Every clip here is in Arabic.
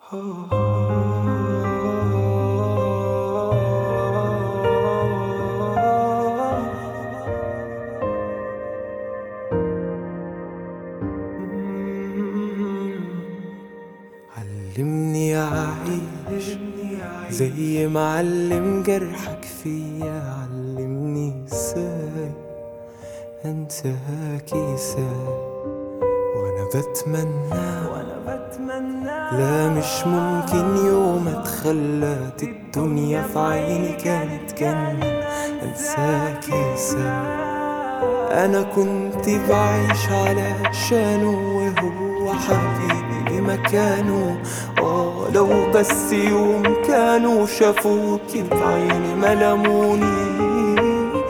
علمني أعيش زي ما علم جرحك فيا، علمني ازاي انساك ازاي وانا بتمنى لا مش ممكن يوم اتخلت الدنيا في عيني كانت جنة انساك ازاي. انا كنت بعيش علشانه وهو حبيبي بمكانه، لو بس يوم كانوا شافوكي بعيني ملمونيش.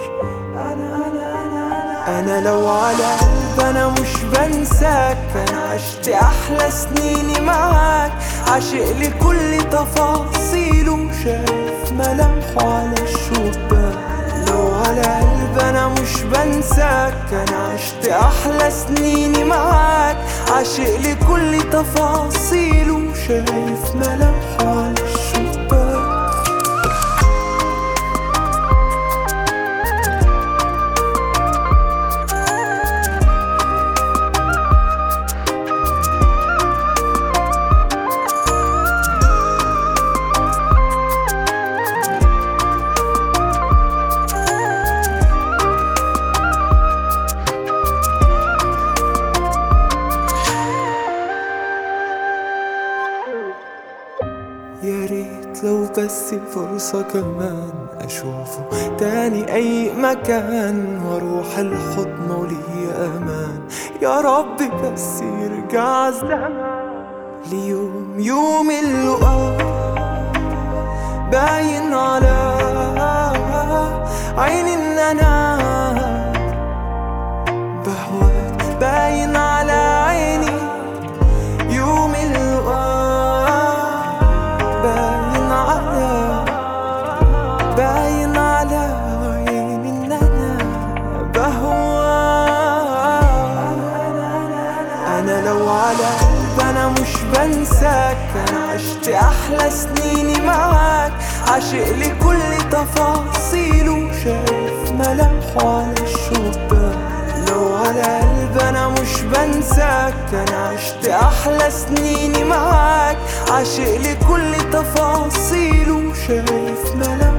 انا لو على قلب انا مش بنساك، انا عشت احلى سنيني معاك، عاشق لكل تفاصيله شايف ملامحه على الشباك. لو على قلب انا مش بنساك، انا عشت احلى سنيني معاك، عاشق لكل تفاصيله شايف ملامحه على الشباك. يا ريت لو بس فرصة كمان أشوفه تاني أي مكان، وأروح الحضن ولي أمان. يا رب بس يرجع الزمان يوم اللقاء، باين على عيني إن أنا بهواك، باين على عيني يوم اللقاء، باين على عيني إن أنا بهواك. أنا لو على قلب أنا مش بنساك، أنا عشت أحلى سنيني معاك، عاشق لكل تفاصيله شايف ملامحه على الشباك. لو على قلب أنا مش بنساك، أنا عشت أحلى سنيني معاك، عاشق لكل تفاصيله شايف ملامحه